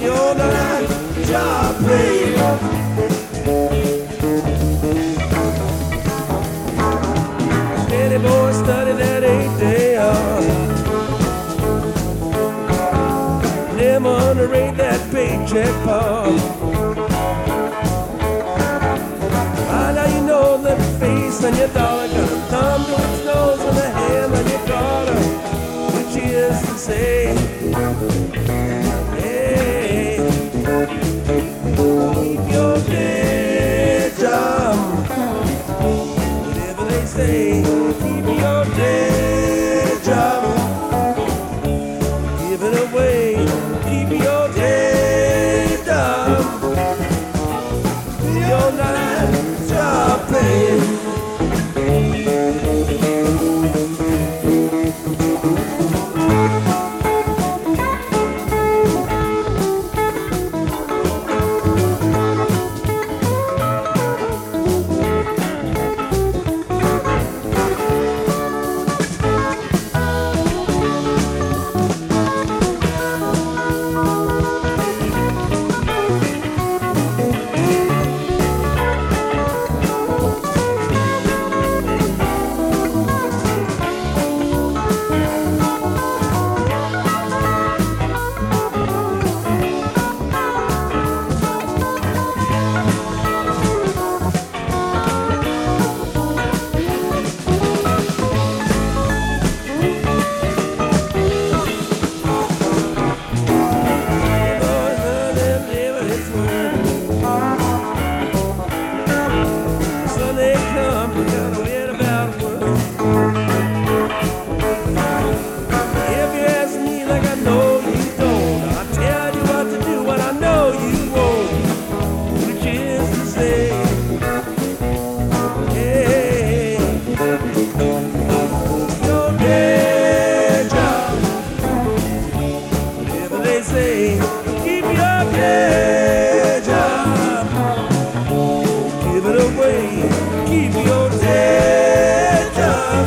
your night job pay. Steady boy, study that 8-day hour. Never underrate that paycheck part. Now you know the face and your dollar got a thumb to its nose and the hand on your daughter, which is to say, hey, keep your day job. Whatever they say, keep your day job. Give it away, keep your day job. Your night job paying. Keep your day job. Give it away. Keep your day job.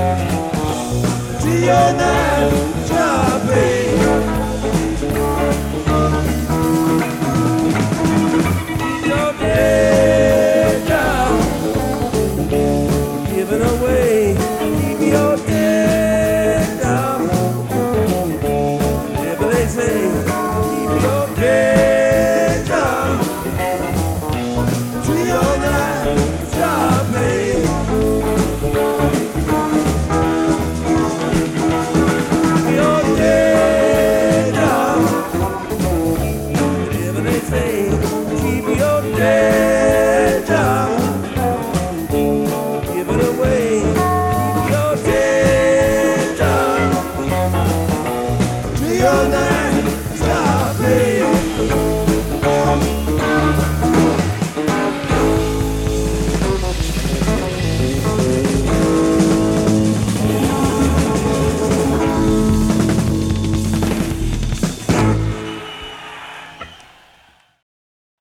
To your night job, babe. Keep your day job. Give it away. Keep your day job. Whatever they say. Your day job to your night job, babe. Your day job, whatever they say. Keep your day job. Give it away. Keep your day job to your night.